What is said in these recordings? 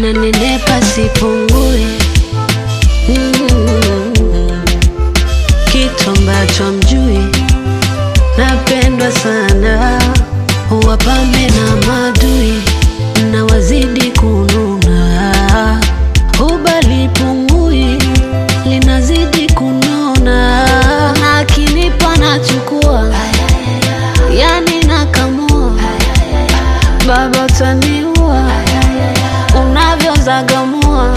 nanenepa sipungui. Kitu ambacho mjui, napendwa sana. Wapambe na madui na wazidi kununa. Ubali pungui, linazidi kunona. Na akinipa nachukua, yani nakamua. Baba utaniua, unavyozagamua.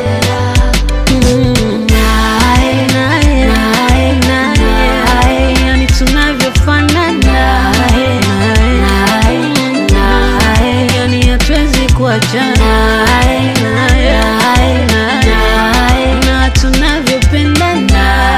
Yani tunavyofanana, yani hatuwezi kuachana. Na tunavyopendana.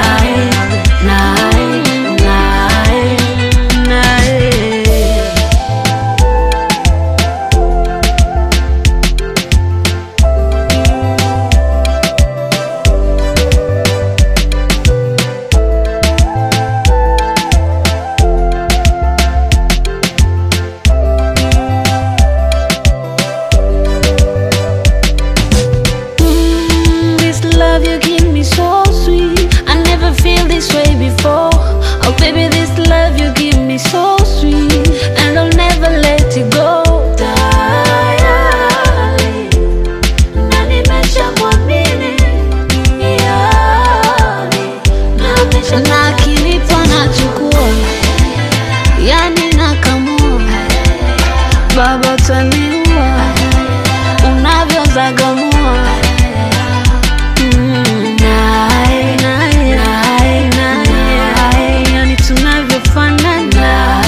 You give me so sweet, I never feel this way before. Oh baby, this love you give me so sweet, and I'll never let it go. Darling, na nimeshamwamini, yani na akinipa nachukua, yani nakamua. Baba utaniua, unavyozagamua. Yani tunavyofanana,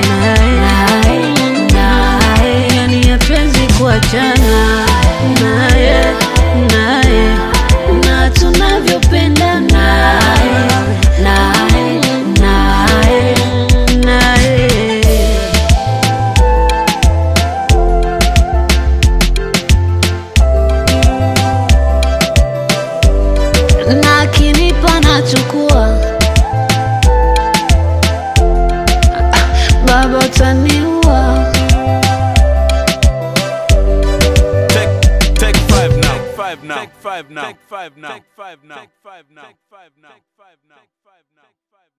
yani hatuwezi kuachana. Na tunavyopendana. Na akinipa nachukua, baba utaniua. Take five now. Take five now.